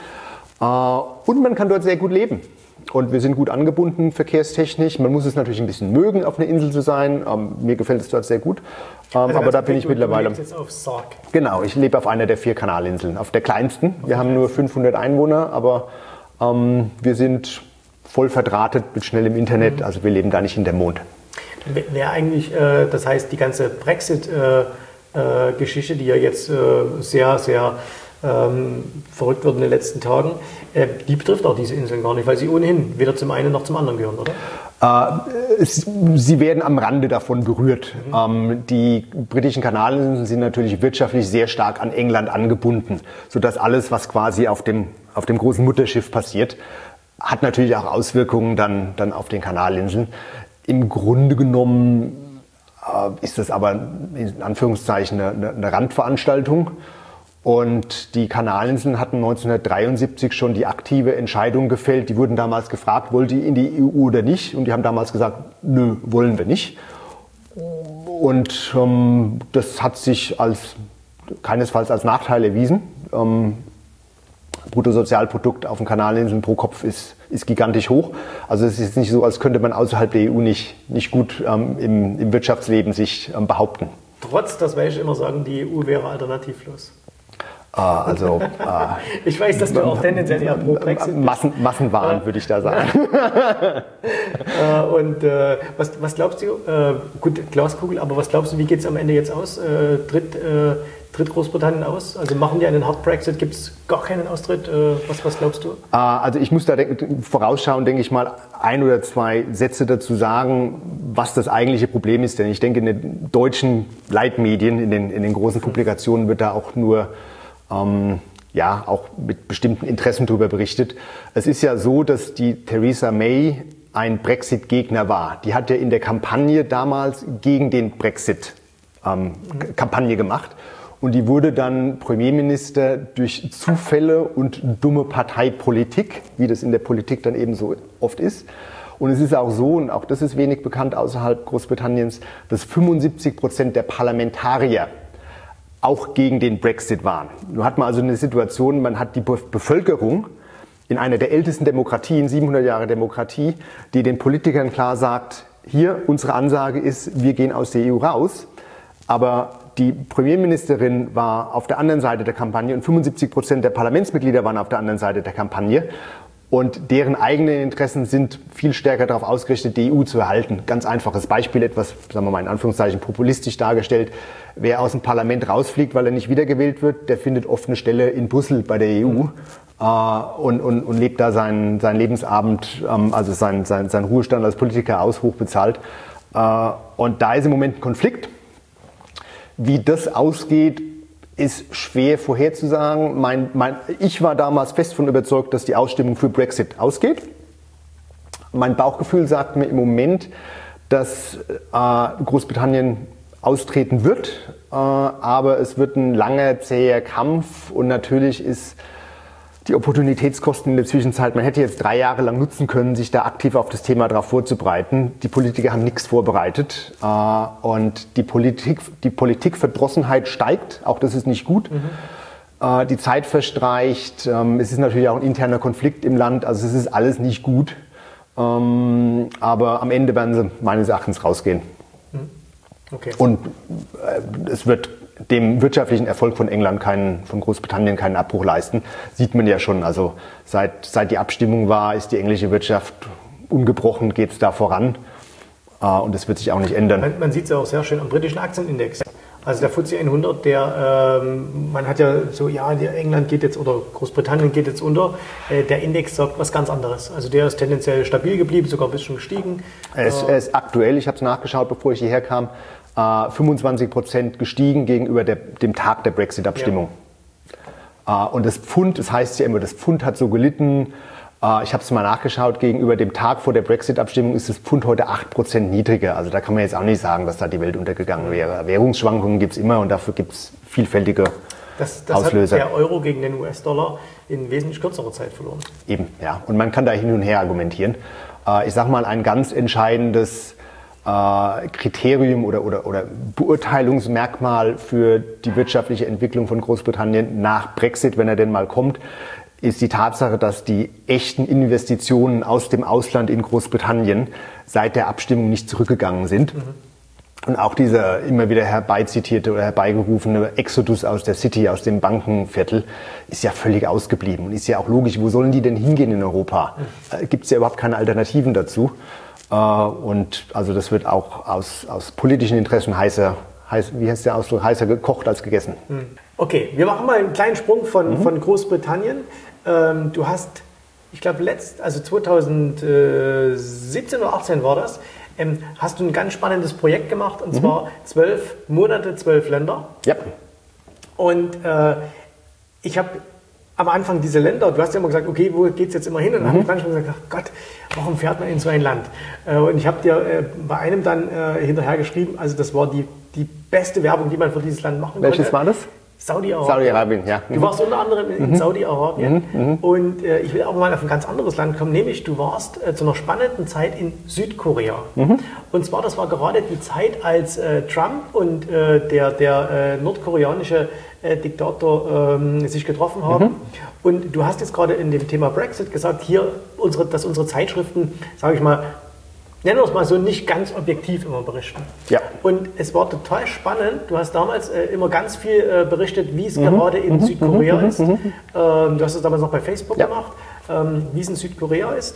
Und man kann dort sehr gut leben. Und wir sind gut angebunden verkehrstechnisch. Man muss es natürlich ein bisschen mögen, auf einer Insel zu sein. Ähm, mir gefällt es dort sehr gut. Ähm, also aber da bin ich mittlerweile... Du lebst jetzt auf Sark. Genau, ich lebe auf einer der vier Kanalinseln, auf der kleinsten. Wir haben nur fünfhundert Einwohner, aber ähm, wir sind voll verdrahtet mit schnellem Internet. Also wir leben da nicht hinterm Mond. Wäre eigentlich, äh, das heißt, die ganze Brexit-Geschichte, äh, äh, die ja jetzt äh, sehr, sehr... Ähm, verrückt wird in den letzten Tagen, äh, die betrifft auch diese Inseln gar nicht, weil sie ohnehin weder zum einen noch zum anderen gehören, oder? Äh, es, sie werden am Rande davon berührt. Mhm. Ähm, die britischen Kanalinseln sind natürlich wirtschaftlich sehr stark an England angebunden, sodass alles, was quasi auf dem, auf dem großen Mutterschiff passiert, hat natürlich auch Auswirkungen dann, dann auf den Kanalinseln. Im Grunde genommen äh, ist das aber in Anführungszeichen eine, eine Randveranstaltung. Und die Kanalinseln hatten neunzehnhundertdreiundsiebzig schon die aktive Entscheidung gefällt. Die wurden damals gefragt, wollt ihr in die E U oder nicht? Und die haben damals gesagt, nö, wollen wir nicht. Und ähm, das hat sich als keinesfalls als Nachteil erwiesen. Ähm, Bruttosozialprodukt auf den Kanalinseln pro Kopf ist, ist gigantisch hoch. Also es ist nicht so, als könnte man außerhalb der E U nicht, nicht gut ähm, im, im Wirtschaftsleben sich ähm, behaupten. Trotz, dass welche immer sagen, die E U wäre alternativlos. Ah, also, äh, ich weiß, dass du auch tendenziell eher pro Brexit bist. Massen, Massenwahn, äh, würde ich da sagen. äh, und äh, was, was glaubst du, äh, gut, Glaskugel, aber was glaubst du, wie geht es am Ende jetzt aus? Äh, tritt, äh, tritt Großbritannien aus? Also machen die einen Hard Brexit? Gibt es gar keinen Austritt? Äh, was, was glaubst du? Äh, also ich muss da denk, vorausschauen, denke ich mal, ein oder zwei Sätze dazu sagen, was das eigentliche Problem ist. Denn ich denke, in den deutschen Leitmedien, in den, in den großen Publikationen wird da auch nur Ähm, ja, auch mit bestimmten Interessen darüber berichtet. Es ist ja so, dass die Theresa May ein Brexit-Gegner war. Die hat ja in der Kampagne damals gegen den Brexit ähm, Kampagne gemacht. Und die wurde dann Premierminister durch Zufälle und dumme Parteipolitik, wie das in der Politik dann eben so oft ist. Und es ist auch so, und auch das ist wenig bekannt außerhalb Großbritanniens, dass fünfundsiebzig Prozent der Parlamentarier auch gegen den Brexit waren. Nun hat man also eine Situation, man hat die Bevölkerung in einer der ältesten Demokratien, siebenhundert Jahre Demokratie, die den Politikern klar sagt, hier, unsere Ansage ist, wir gehen aus der E U raus. Aber die Premierministerin war auf der anderen Seite der Kampagne und fünfundsiebzig Prozent der Parlamentsmitglieder waren auf der anderen Seite der Kampagne. Und deren eigenen Interessen sind viel stärker darauf ausgerichtet, die E U zu erhalten. Ganz einfaches Beispiel, etwas, sagen wir mal in Anführungszeichen, populistisch dargestellt. Wer aus dem Parlament rausfliegt, weil er nicht wiedergewählt wird, der findet oft eine Stelle in Brüssel bei der E U äh, und, und, und lebt da seinen, seinen Lebensabend, ähm, also seinen, seinen, seinen Ruhestand als Politiker aus, hochbezahlt. Äh, und da ist im Moment ein Konflikt. Wie das ausgeht, ist schwer vorherzusagen. Mein, mein, ich war damals fest davon überzeugt, dass die Ausstimmung für Brexit ausgeht. Mein Bauchgefühl sagt mir im Moment, dass äh, Großbritannien austreten wird, äh, aber es wird ein langer, zäher Kampf und natürlich ist die Opportunitätskosten in der Zwischenzeit, man hätte jetzt drei Jahre lang nutzen können, sich da aktiv auf das Thema darauf vorzubereiten. Die Politiker haben nichts vorbereitet äh, und die Politik, die Politikverdrossenheit steigt, auch das ist nicht gut. Mhm. Äh, die Zeit verstreicht, ähm, es ist natürlich auch ein interner Konflikt im Land, also es ist alles nicht gut. Ähm, aber am Ende werden sie meines Erachtens rausgehen. Mhm. Okay. Und äh, es wird dem wirtschaftlichen Erfolg von England keinen, von Großbritannien keinen Abbruch leisten. Sieht man ja schon. Also seit, seit die Abstimmung war, ist die englische Wirtschaft ungebrochen, geht es da voran. Äh, und das wird sich auch nicht ändern. Man, man sieht es ja auch sehr schön am britischen Aktienindex. Also der F T S E hundert, der, ähm, man hat ja so, ja, England geht jetzt oder Großbritannien geht jetzt unter. Äh, der Index sagt was ganz anderes. Also der ist tendenziell stabil geblieben, sogar ein bisschen gestiegen. Er ist, er ist aktuell, ich habe es nachgeschaut, bevor ich hierher kam, fünfundzwanzig Prozent gestiegen gegenüber der, dem Tag der Brexit-Abstimmung. Ja. Und das Pfund, das heißt ja immer, das Pfund hat so gelitten. Ich habe es mal nachgeschaut, gegenüber dem Tag vor der Brexit-Abstimmung ist das Pfund heute acht Prozent niedriger. Also da kann man jetzt auch nicht sagen, dass da die Welt untergegangen wäre. Währungsschwankungen gibt es immer und dafür gibt es vielfältige das, das Auslöser. Das hat der Euro gegen den U S-Dollar in wesentlich kürzerer Zeit verloren. Eben, ja. Und man kann da hin und her argumentieren. Ich sage mal, ein ganz entscheidendes Kriterium oder, oder, oder Beurteilungsmerkmal für die wirtschaftliche Entwicklung von Großbritannien nach Brexit, wenn er denn mal kommt, ist die Tatsache, dass die echten Investitionen aus dem Ausland in Großbritannien seit der Abstimmung nicht zurückgegangen sind. Mhm. Und auch dieser immer wieder herbeizitierte oder herbeigerufene Exodus aus der City, aus dem Bankenviertel, ist ja völlig ausgeblieben. Und ist ja auch logisch, wo sollen die denn hingehen in Europa? Mhm. Gibt es ja überhaupt keine Alternativen dazu. Und also das wird auch aus, aus politischen Interessen heißer, heiß, wie heißt der Ausdruck, heißer gekocht als gegessen. Okay, wir machen mal einen kleinen Sprung von, mhm. von Großbritannien. Ähm, du hast, ich glaube, letzt, also zweitausendsiebzehn oder achtzehn war das, ähm, hast du ein ganz spannendes Projekt gemacht, und mhm. zwar zwölf Monate, zwölf Länder. Ja. Und äh, ich habe am Anfang diese Länder, du hast ja immer gesagt, okay, wo geht es jetzt immer hin? Und dann mhm. habe ich manchmal gesagt, ach Gott, warum fährt man in so ein Land? Und ich habe dir äh, bei einem dann äh, hinterher geschrieben, also das war die, die beste Werbung, die man für dieses Land machen Welches konnte. Welches war das? Saudi-Arabien. Saudi-Arabien, ja. Du warst unter anderem in mhm. Saudi-Arabien mhm. und äh, ich will aber mal auf ein ganz anderes Land kommen, nämlich du warst äh, zu einer spannenden Zeit in Südkorea. Mhm. Und zwar, das war gerade die Zeit, als äh, Trump und äh, der, der äh, nordkoreanische äh, Diktator äh, sich getroffen haben. Mhm. Und du hast jetzt gerade in dem Thema Brexit gesagt, hier, unsere, dass unsere Zeitschriften, sage ich mal, nennen wir es mal so, nicht ganz objektiv immer berichten. Ja. Und es war total spannend. Du hast damals äh, immer ganz viel äh, berichtet, wie es mhm. gerade in mhm. Südkorea mhm. ist. Mhm. Ähm, du hast es damals noch bei Facebook ja. gemacht, ähm, wie es in Südkorea ist.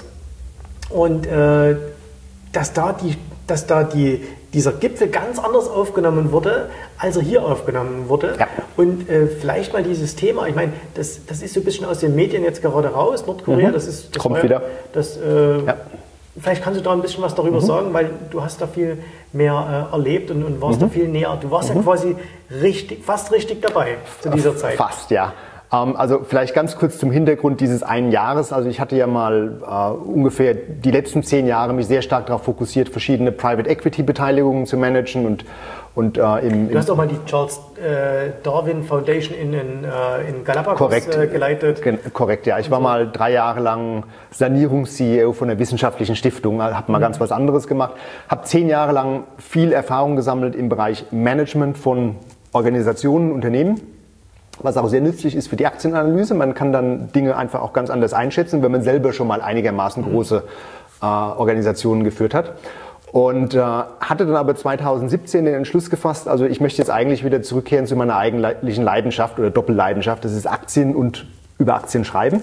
Und äh, dass da, die, dass da die, dieser Gipfel ganz anders aufgenommen wurde, als er hier aufgenommen wurde. Ja. Und äh, vielleicht mal dieses Thema, ich meine, das, das ist so ein bisschen aus den Medien jetzt gerade raus, Nordkorea, mhm. das ist... Das Kommt war, wieder. Das, äh, ja. Vielleicht kannst du da ein bisschen was darüber mhm. sagen, weil du hast da viel mehr äh, erlebt und, und warst mhm. da viel näher. Du warst mhm. ja quasi richtig, fast richtig dabei zu dieser Zeit. Fast, ja. Ähm, also vielleicht ganz kurz zum Hintergrund dieses einen Jahres. Also ich hatte ja mal äh, ungefähr die letzten zehn Jahre mich sehr stark darauf fokussiert, verschiedene Private Equity Beteiligungen zu managen und und äh, im, Du hast auch mal die Charles äh, Darwin Foundation in, in, äh, in Galapagos korrekt, äh, geleitet. Gen korrekt, ja. Ich war mal drei Jahre lang Sanierungs-C E O von einer wissenschaftlichen Stiftung, habe mal mhm. ganz was anderes gemacht. Habe zehn Jahre lang viel Erfahrung gesammelt im Bereich Management von Organisationen, Unternehmen, was auch sehr nützlich ist für die Aktienanalyse. Man kann dann Dinge einfach auch ganz anders einschätzen, wenn man selber schon mal einigermaßen große äh, Organisationen geführt hat. Und äh, hatte dann aber zweitausendsiebzehn den Entschluss gefasst, also ich möchte jetzt eigentlich wieder zurückkehren zu meiner eigentlichen Leidenschaft oder Doppelleidenschaft, das ist Aktien und über Aktien schreiben.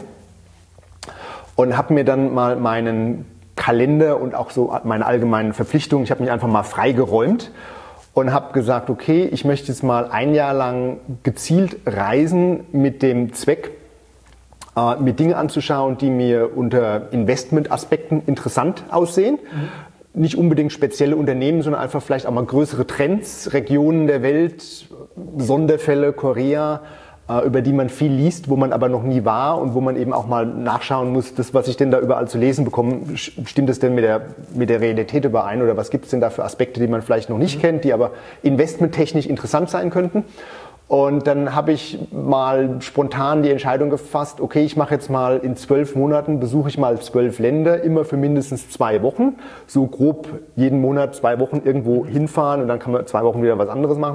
Und habe mir dann mal meinen Kalender und auch so meine allgemeinen Verpflichtungen, ich habe mich einfach mal freigeräumt und habe gesagt, okay, ich möchte jetzt mal ein Jahr lang gezielt reisen mit dem Zweck, äh, mir Dinge anzuschauen, die mir unter Investmentaspekten interessant aussehen. Mhm. Nicht unbedingt spezielle Unternehmen, sondern einfach vielleicht auch mal größere Trends, Regionen der Welt, Sonderfälle, Korea, äh, über die man viel liest, wo man aber noch nie war und wo man eben auch mal nachschauen muss, das, was ich denn da überall zu lesen bekomme, stimmt es denn mit der, mit der Realität überein oder was gibt es denn da für Aspekte, die man vielleicht noch nicht mhm. kennt, die aber investmenttechnisch interessant sein könnten. Und dann habe ich mal spontan die Entscheidung gefasst, okay, ich mache jetzt mal in zwölf Monaten, besuche ich mal zwölf Länder, immer für mindestens zwei Wochen. So grob jeden Monat zwei Wochen irgendwo hinfahren und dann kann man zwei Wochen wieder was anderes machen.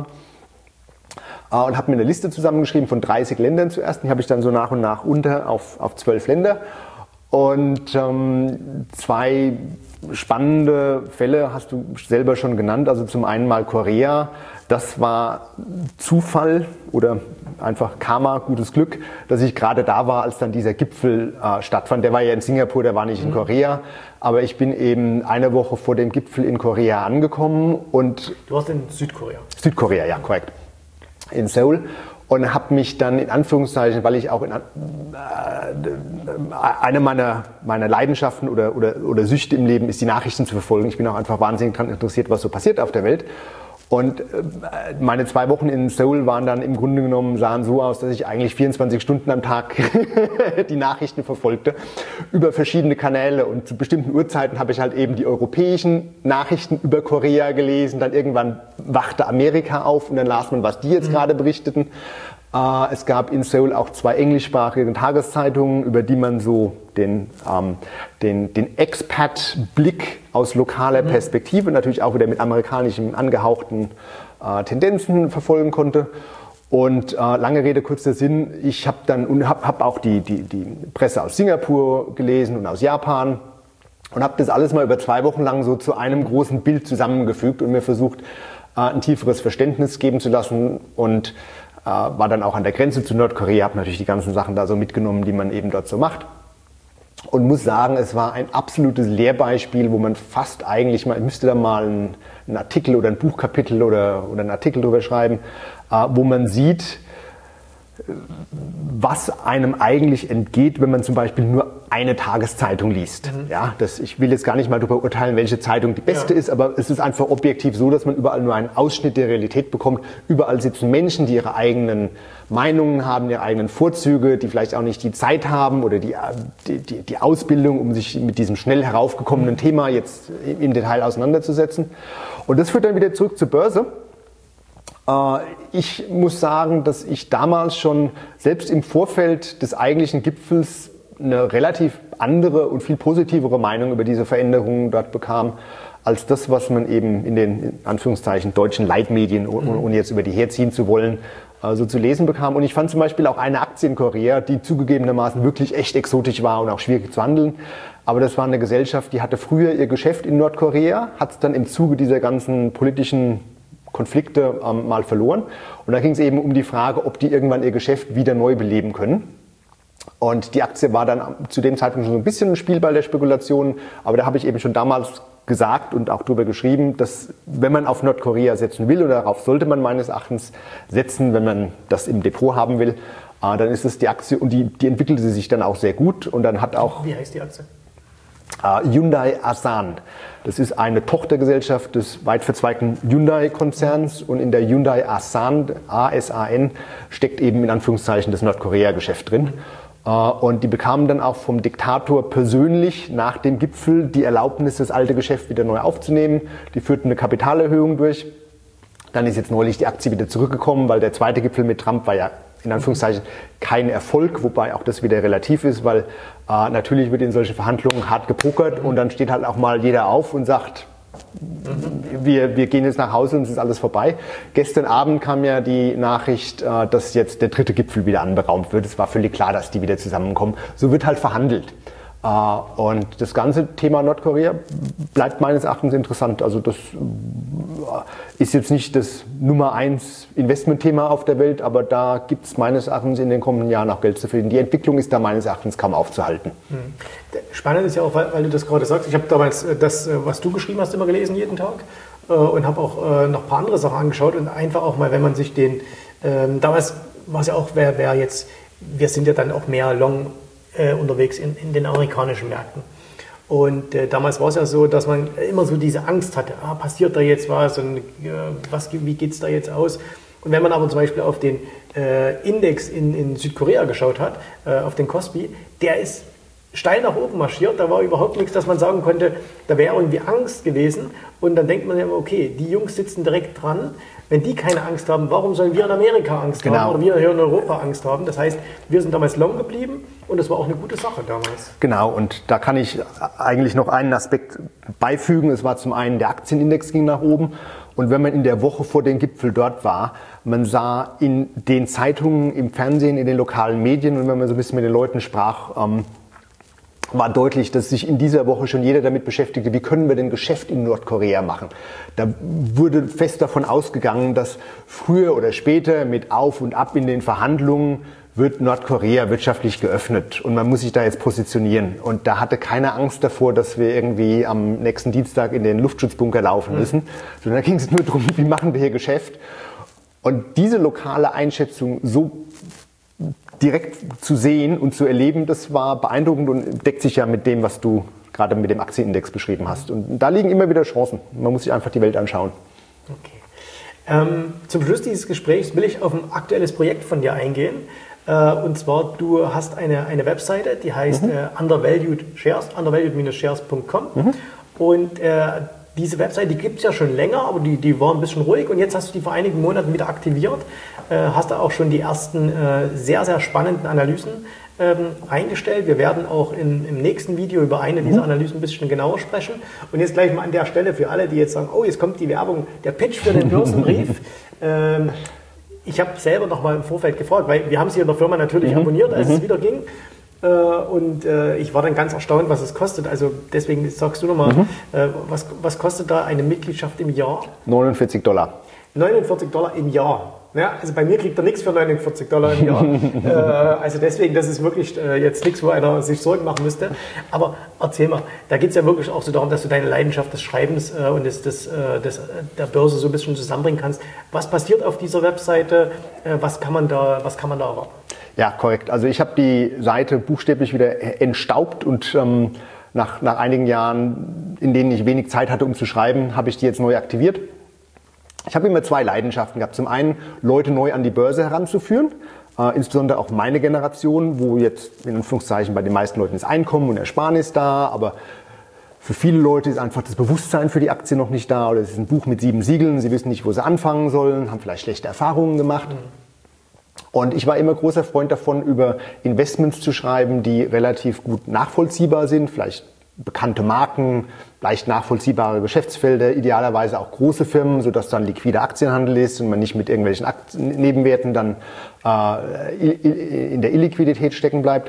Und habe mir eine Liste zusammengeschrieben von dreißig Ländern zuerst. Die habe ich dann so nach und nach unter auf, auf zwölf Länder. Und ähm, zwei spannende Fälle hast du selber schon genannt. Also zum einen mal Korea. Das war Zufall oder einfach Karma, gutes Glück, dass ich gerade da war, als dann dieser Gipfel äh, stattfand. Der war ja in Singapur, der war nicht in Korea. Aber ich bin eben eine Woche vor dem Gipfel in Korea angekommen. Und du warst in Südkorea? Südkorea, ja, korrekt. In Seoul. Und habe mich dann in Anführungszeichen, weil ich auch in, äh, eine meiner, meiner Leidenschaften oder, oder, oder Süchte im Leben ist, die Nachrichten zu verfolgen. Ich bin auch einfach wahnsinnig daran interessiert, was so passiert auf der Welt. Und meine zwei Wochen in Seoul waren dann im Grunde genommen, sahen so aus, dass ich eigentlich vierundzwanzig Stunden am Tag die Nachrichten verfolgte über verschiedene Kanäle. Und zu bestimmten Uhrzeiten habe ich halt eben die europäischen Nachrichten über Korea gelesen. Dann irgendwann wachte Amerika auf und dann las man, was die jetzt mhm. gerade berichteten. Es gab in Seoul auch zwei englischsprachige Tageszeitungen, über die man so den, ähm, den, den Expat-Blick aus lokaler mhm. Perspektive, natürlich auch wieder mit amerikanischen angehauchten äh, Tendenzen verfolgen konnte. Und äh, lange Rede, kurzer Sinn, ich habe dann und habe hab auch die, die, die Presse aus Singapur gelesen und aus Japan und habe das alles mal über zwei Wochen lang so zu einem großen Bild zusammengefügt und mir versucht, äh, ein tieferes Verständnis geben zu lassen und war dann auch an der Grenze zu Nordkorea, habe natürlich die ganzen Sachen da so mitgenommen, die man eben dort so macht. Und muss sagen, es war ein absolutes Lehrbeispiel, wo man fast eigentlich mal, müsste da mal einen, einen Artikel oder ein Buchkapitel oder, oder einen Artikel drüber schreiben, wo man sieht, was einem eigentlich entgeht, wenn man zum Beispiel nur eine Tageszeitung liest. Mhm. Ja, das, ich will jetzt gar nicht mal darüber urteilen, welche Zeitung die beste ja. ist, aber es ist einfach objektiv so, dass man überall nur einen Ausschnitt der Realität bekommt. Überall sitzen Menschen, die ihre eigenen Meinungen haben, ihre eigenen Vorzüge, die vielleicht auch nicht die Zeit haben oder die, die, die, die Ausbildung, um sich mit diesem schnell heraufgekommenen mhm. Thema jetzt im Detail auseinanderzusetzen. Und das führt dann wieder zurück zur Börse. Ich muss sagen, dass ich damals schon selbst im Vorfeld des eigentlichen Gipfels eine relativ andere und viel positivere Meinung über diese Veränderungen dort bekam, als das, was man eben in den in Anführungszeichen deutschen Leitmedien, ohne jetzt über die herziehen zu wollen, so zu lesen bekam. Und ich fand zum Beispiel auch eine Aktie in Korea, die zugegebenermaßen wirklich echt exotisch war und auch schwierig zu handeln. Aber das war eine Gesellschaft, die hatte früher ihr Geschäft in Nordkorea, hat es dann im Zuge dieser ganzen politischen Konflikte ähm, mal verloren. Und da ging es eben um die Frage, ob die irgendwann ihr Geschäft wieder neu beleben können. Und die Aktie war dann zu dem Zeitpunkt schon so ein bisschen ein Spielball der Spekulationen. Aber da habe ich eben schon damals gesagt und auch darüber geschrieben, dass wenn man auf Nordkorea setzen will, oder darauf sollte man meines Erachtens setzen, wenn man das im Depot haben will, äh, dann ist es die Aktie und die, die entwickelte sich dann auch sehr gut. Und dann hat auch... Wie heißt die Aktie? äh, Hyundai Asan. Das ist eine Tochtergesellschaft des weit verzweigten Hyundai-Konzerns und in der Hyundai Asan, A S A N, steckt eben in Anführungszeichen das Nordkorea-Geschäft drin. Und die bekamen dann auch vom Diktator persönlich nach dem Gipfel die Erlaubnis, das alte Geschäft wieder neu aufzunehmen. Die führten eine Kapitalerhöhung durch. Dann ist jetzt neulich die Aktie wieder zurückgekommen, weil der zweite Gipfel mit Trump war ja in Anführungszeichen kein Erfolg, wobei auch das wieder relativ ist, weil äh, natürlich wird in solchen Verhandlungen hart gepokert und dann steht halt auch mal jeder auf und sagt, Wir, wir gehen jetzt nach Hause und es ist alles vorbei. Gestern Abend kam ja die Nachricht, dass jetzt der dritte Gipfel wieder anberaumt wird. Es war völlig klar, dass die wieder zusammenkommen. So wird halt verhandelt. Und das ganze Thema Nordkorea bleibt meines Erachtens interessant. Also das ist jetzt nicht das Nummer eins Investmentthema auf der Welt, aber da gibt es meines Erachtens in den kommenden Jahren auch Geld zu finden. Die Entwicklung ist da meines Erachtens kaum aufzuhalten. Spannend ist ja auch, weil, weil du das gerade sagst, ich habe damals das, was du geschrieben hast, immer gelesen jeden Tag und habe auch noch ein paar andere Sachen angeschaut und einfach auch mal, wenn man sich den, ähm, damals war es ja auch, wer, wer jetzt, wir sind ja dann auch mehr long äh, unterwegs in, in den amerikanischen Märkten. Und äh, damals war es ja so, dass man immer so diese Angst hatte, ah, passiert da jetzt was und äh, was, wie geht es da jetzt aus? Und wenn man aber zum Beispiel auf den äh, Index in, in Südkorea geschaut hat, äh, auf den Kospi, der ist steil nach oben marschiert, da war überhaupt nichts, dass man sagen konnte, da wäre irgendwie Angst gewesen. Und dann denkt man ja immer, okay, die Jungs sitzen direkt dran. Wenn die keine Angst haben, warum sollen wir in Amerika Angst genau. haben oder wir hier in Europa Angst haben? Das heißt, wir sind damals long geblieben und das war auch eine gute Sache damals. Genau, und da kann ich eigentlich noch einen Aspekt beifügen. Es war zum einen, der Aktienindex ging nach oben und wenn man in der Woche vor dem Gipfel dort war, man sah in den Zeitungen, im Fernsehen, in den lokalen Medien und wenn man so ein bisschen mit den Leuten sprach, ähm, war deutlich, dass sich in dieser Woche schon jeder damit beschäftigte, wie können wir denn Geschäft in Nordkorea machen. Da wurde fest davon ausgegangen, dass früher oder später mit Auf und Ab in den Verhandlungen wird Nordkorea wirtschaftlich geöffnet und man muss sich da jetzt positionieren. Und da hatte keiner Angst davor, dass wir irgendwie am nächsten Dienstag in den Luftschutzbunker laufen müssen, mhm. sondern da ging es nur darum, wie machen wir hier Geschäft. Und diese lokale Einschätzung so direkt zu sehen und zu erleben, das war beeindruckend und deckt sich ja mit dem, was du gerade mit dem Aktienindex beschrieben hast. Und da liegen immer wieder Chancen. Man muss sich einfach die Welt anschauen. Okay. Ähm, zum Schluss dieses Gesprächs will ich auf ein aktuelles Projekt von dir eingehen. Äh, und zwar, du hast eine, eine Webseite, die heißt mhm. äh, Undervalued Shares, undervalued shares punkt com. Mhm. Und äh, diese Webseite, die gibt es ja schon länger, aber die, die war ein bisschen ruhig und jetzt hast du die vor einigen Monaten wieder aktiviert. Äh, hast da auch schon die ersten äh, sehr, sehr spannenden Analysen ähm, reingestellt. Wir werden auch in, im nächsten Video über eine dieser Analysen ein bisschen genauer sprechen. Und jetzt gleich mal an der Stelle für alle, die jetzt sagen, oh, jetzt kommt die Werbung, der Pitch für den Börsenbrief. ähm, ich habe selber noch mal im Vorfeld gefragt, weil wir haben es hier in der Firma natürlich mhm. abonniert, als mhm. es wieder ging. Und äh, ich war dann ganz erstaunt, was es kostet. Also deswegen sagst du nochmal, mhm. äh, was, was kostet da eine Mitgliedschaft im Jahr? neunundvierzig Dollar. neunundvierzig Dollar im Jahr. Ja, also bei mir kriegt er nichts für neunundvierzig Dollar im Jahr. äh, also deswegen, das ist wirklich äh, jetzt nichts, wo einer sich Sorgen machen müsste. Aber erzähl mal, da geht es ja wirklich auch so darum, dass du deine Leidenschaft des Schreibens äh, und des, des, äh, des, der Börse so ein bisschen zusammenbringen kannst. Was passiert auf dieser Webseite? Äh, was kann man da, was kann man da erwarten? Ja, korrekt. Also ich habe die Seite buchstäblich wieder entstaubt und ähm, nach, nach einigen Jahren, in denen ich wenig Zeit hatte, um zu schreiben, habe ich die jetzt neu aktiviert. Ich habe immer zwei Leidenschaften gehabt. Zum einen, Leute neu an die Börse heranzuführen, äh, insbesondere auch meine Generation, wo jetzt in Anführungszeichen bei den meisten Leuten das Einkommen und Ersparnis da, aber für viele Leute ist einfach das Bewusstsein für die Aktie noch nicht da oder es ist ein Buch mit sieben Siegeln, sie wissen nicht, wo sie anfangen sollen, haben vielleicht schlechte Erfahrungen gemacht. Mhm. Und ich war immer großer Freund davon, über Investments zu schreiben, die relativ gut nachvollziehbar sind, vielleicht bekannte Marken, leicht nachvollziehbare Geschäftsfelder, idealerweise auch große Firmen, sodass dann liquider Aktienhandel ist und man nicht mit irgendwelchen Aktien, Nebenwerten dann äh, in der Illiquidität stecken bleibt.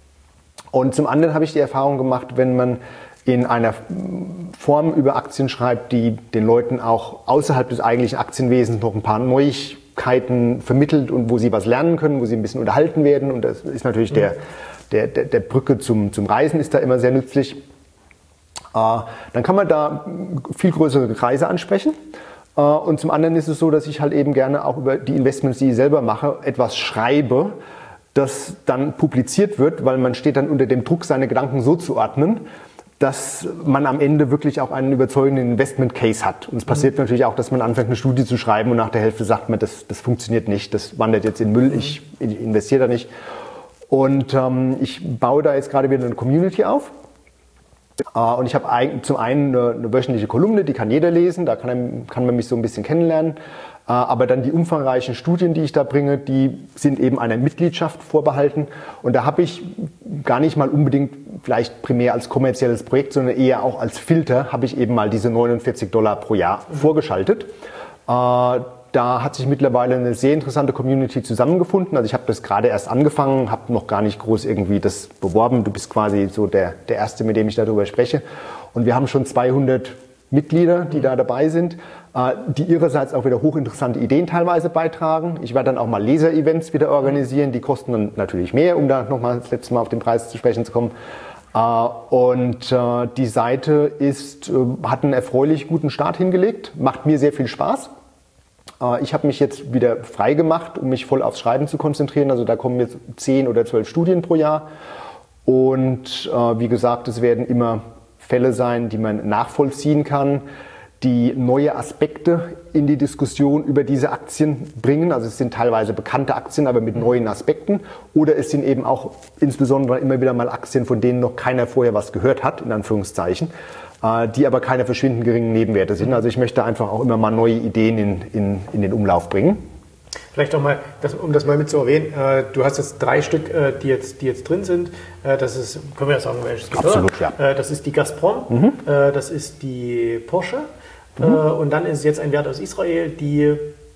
Und zum anderen habe ich die Erfahrung gemacht, wenn man in einer Form über Aktien schreibt, die den Leuten auch außerhalb des eigentlichen Aktienwesens noch ein paar Neuigkeiten vermittelt und wo sie was lernen können, wo sie ein bisschen unterhalten werden. Und das ist natürlich der, der, der, der Brücke zum, zum Reisen ist da immer sehr nützlich. Äh, dann kann man da viel größere Kreise ansprechen. Äh, und zum anderen ist es so, dass ich halt eben gerne auch über die Investments, die ich selber mache, etwas schreibe, das dann publiziert wird, weil man steht dann unter dem Druck, seine Gedanken so zu ordnen, dass man am Ende wirklich auch einen überzeugenden Investment Case hat. Und es passiert mhm. natürlich auch, dass man anfängt, eine Studie zu schreiben und nach der Hälfte sagt man, das, das funktioniert nicht, das wandert jetzt in Müll, mhm. ich investiere da nicht. Und ähm, ich baue da jetzt gerade wieder eine Community auf. Uh, und ich habe zum einen eine, eine wöchentliche Kolumne, die kann jeder lesen, da kann, kann man mich so ein bisschen kennenlernen. Uh, aber dann die umfangreichen Studien, die ich da bringe, die sind eben einer Mitgliedschaft vorbehalten. Und da habe ich gar nicht mal unbedingt vielleicht primär als kommerzielles Projekt, sondern eher auch als Filter, habe ich eben mal diese neunundvierzig Dollar pro Jahr mhm. vorgeschaltet. Uh, Da hat sich mittlerweile eine sehr interessante Community zusammengefunden. Also ich habe das gerade erst angefangen, habe noch gar nicht groß irgendwie das beworben. Du bist quasi so der, der Erste, mit dem ich darüber spreche. Und wir haben schon zweihundert Mitglieder, die da dabei sind, die ihrerseits auch wieder hochinteressante Ideen teilweise beitragen. Ich werde dann auch mal Leser-Events wieder organisieren. Die kosten dann natürlich mehr, um da nochmal das letzte Mal auf den Preis zu sprechen zu kommen. Und die Seite ist, hat einen erfreulich guten Start hingelegt, macht mir sehr viel Spaß. Ich habe mich jetzt wieder frei gemacht, um mich voll aufs Schreiben zu konzentrieren. Also da kommen jetzt zehn oder zwölf Studien pro Jahr. Und äh, wie gesagt, es werden immer Fälle sein, die man nachvollziehen kann, die neue Aspekte in die Diskussion über diese Aktien bringen. Also es sind teilweise bekannte Aktien, aber mit neuen Aspekten. Oder es sind eben auch insbesondere immer wieder mal Aktien, von denen noch keiner vorher was gehört hat, in Anführungszeichen, die aber keine verschwindend geringen Nebenwerte sind. Also ich möchte einfach auch immer mal neue Ideen in, in, in den Umlauf bringen. Vielleicht auch mal, das, um das mal mit zu erwähnen, äh, du hast jetzt drei Stück, äh, die, jetzt, die jetzt drin sind. Äh, das ist, können wir ja sagen, welches es gibt. Absolut, ja. Äh, das ist die Gazprom, mhm. äh, das ist die Porsche mhm. äh, und dann ist jetzt ein Wert aus Israel, die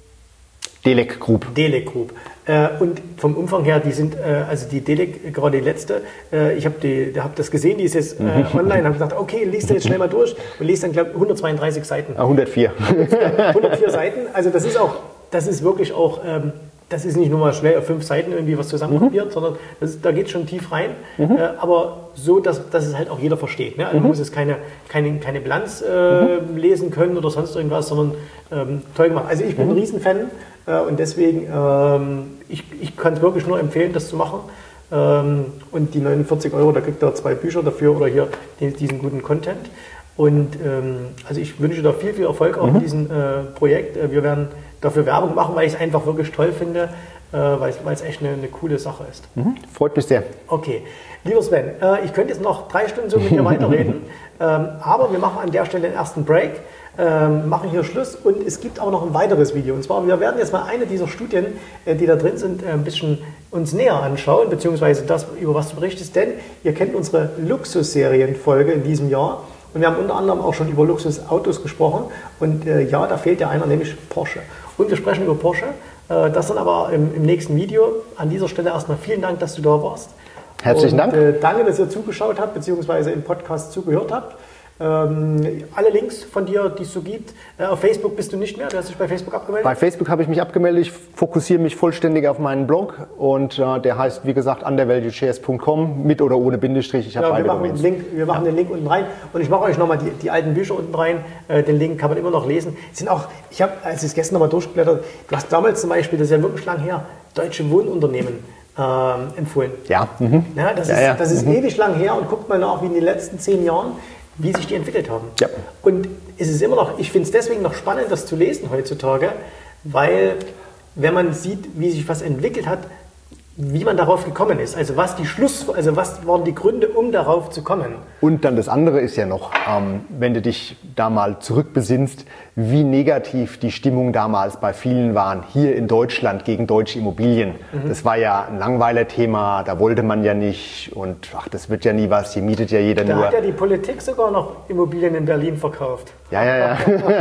Delek Group. Delek Group. Äh, und vom Umfang her, die sind, äh, also die Delek, gerade die letzte, äh, ich habe hab das gesehen, die ist jetzt äh, online, habe gesagt, okay, liest du jetzt schnell mal durch und liest dann, glaube ich, hundertzweiunddreißig Seiten. Ah, hundertvier. hundertvier Seiten, also das ist auch, das ist wirklich auch, ähm, das ist nicht nur mal schnell auf fünf Seiten irgendwie was zusammenkopiert, mhm. sondern das, da geht es schon tief rein, mhm. äh, aber so, dass, dass es halt auch jeder versteht. Ne? Also mhm. man muss jetzt keine, keine, keine Bilanz äh, mhm. lesen können oder sonst irgendwas, sondern ähm, toll gemacht. Also ich bin mhm. ein Riesenfan äh, und deswegen, ähm, ich, ich kann es wirklich nur empfehlen, das zu machen. Ähm, und die neunundvierzig Euro, da kriegt ihr zwei Bücher dafür oder hier diesen guten Content. Und ähm, also ich wünsche da viel, viel Erfolg auch mhm. in diesem äh, Projekt. Wir werden dafür Werbung machen, weil ich es einfach wirklich toll finde, äh, weil es echt eine, eine coole Sache ist. Mhm. Freut mich sehr. Okay. Lieber Sven, äh, ich könnte jetzt noch drei Stunden so mit dir weiterreden, ähm, aber wir machen an der Stelle den ersten Break, ähm, machen hier Schluss und es gibt auch noch ein weiteres Video. Und zwar, wir werden jetzt mal eine dieser Studien, äh, die da drin sind, äh, ein bisschen uns näher anschauen, beziehungsweise das, über was du berichtest, denn ihr kennt unsere Luxusserienfolge in diesem Jahr. Und wir haben unter anderem auch schon über Luxusautos gesprochen. Und äh, ja, da fehlt ja einer, nämlich Porsche. Und wir sprechen über Porsche. Äh, das dann aber im, im nächsten Video. An dieser Stelle erstmal vielen Dank, dass du da warst. Herzlichen und, Dank. Äh, danke, dass ihr zugeschaut habt, beziehungsweise im Podcast zugehört habt. Ähm, alle Links von dir, die es so gibt. Äh, auf Facebook bist du nicht mehr, du hast dich bei Facebook abgemeldet? Bei Facebook habe ich mich abgemeldet, ich fokussiere mich vollständig auf meinen Blog und äh, der heißt, wie gesagt, undervaluedshares punkt com, mit oder ohne Bindestrich, ich habe ja, beide wir machen, den Link, wir machen ja. den Link unten rein und ich mache euch nochmal die, die alten Bücher unten rein, äh, den Link kann man immer noch lesen. Sind auch, ich habe, als ich es gestern nochmal durchgeblättert, du hast damals zum Beispiel, das ist ja wirklich lang her, Deutsche Wohnunternehmen ähm, empfohlen. Ja. Mhm. ja das ja, ist, ja. das ist mhm. ewig lang her und guckt mal nach, wie in den letzten zehn Jahren, wie sich die entwickelt haben. Ja. Und es ist immer noch, ich finde es deswegen noch spannend, das zu lesen heutzutage, weil wenn man sieht, wie sich was entwickelt hat, wie man darauf gekommen ist, also was die Schluss, also was waren die Gründe, um darauf zu kommen. Und dann das andere ist ja noch, ähm, wenn du dich da mal zurückbesinnst, wie negativ die Stimmung damals bei vielen waren, hier in Deutschland gegen deutsche Immobilien. Mhm. Das war ja ein Langweiler-Thema, da wollte man ja nicht und ach, das wird ja nie was, hier mietet ja jeder da nur. Da hat ja die Politik sogar noch Immobilien in Berlin verkauft. Ja, ja, ja.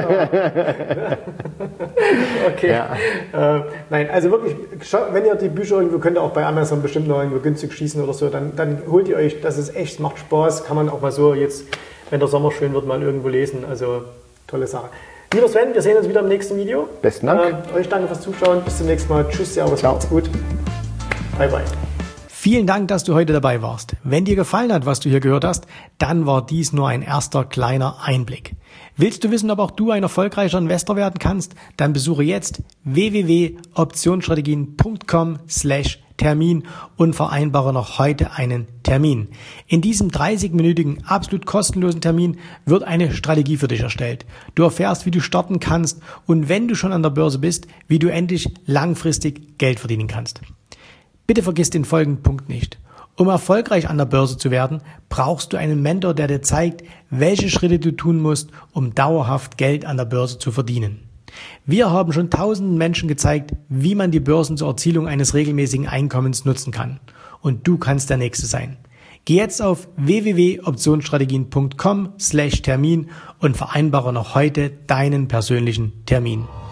Okay. Ja. Äh, nein, also wirklich, wenn ihr die Bücher irgendwo, könnt ihr auch bei Amazon bestimmt noch irgendwo günstig schießen oder so, dann, dann holt ihr euch, das ist echt, macht Spaß, kann man auch mal so jetzt, wenn der Sommer schön wird, mal irgendwo lesen, also tolle Sache. Lieber Sven, wir sehen uns wieder im nächsten Video. Besten Dank. Äh, euch danke fürs Zuschauen, bis zum nächsten Mal, tschüss, servus, macht's gut. Bye, bye. Vielen Dank, dass du heute dabei warst. Wenn dir gefallen hat, was du hier gehört hast, dann war dies nur ein erster kleiner Einblick. Willst du wissen, ob auch du ein erfolgreicher Investor werden kannst? Dann besuche jetzt w w w punkt optionsstrategien punkt com slash Termin und vereinbare noch heute einen Termin. In diesem dreißigminütigen, absolut kostenlosen Termin wird eine Strategie für dich erstellt. Du erfährst, wie du starten kannst und wenn du schon an der Börse bist, wie du endlich langfristig Geld verdienen kannst. Bitte vergiss den folgenden Punkt nicht. Um erfolgreich an der Börse zu werden, brauchst du einen Mentor, der dir zeigt, welche Schritte du tun musst, um dauerhaft Geld an der Börse zu verdienen. Wir haben schon tausenden Menschen gezeigt, wie man die Börsen zur Erzielung eines regelmäßigen Einkommens nutzen kann. Und du kannst der Nächste sein. Geh jetzt auf w w w punkt optionsstrategien punkt com slash Termin und vereinbare noch heute deinen persönlichen Termin.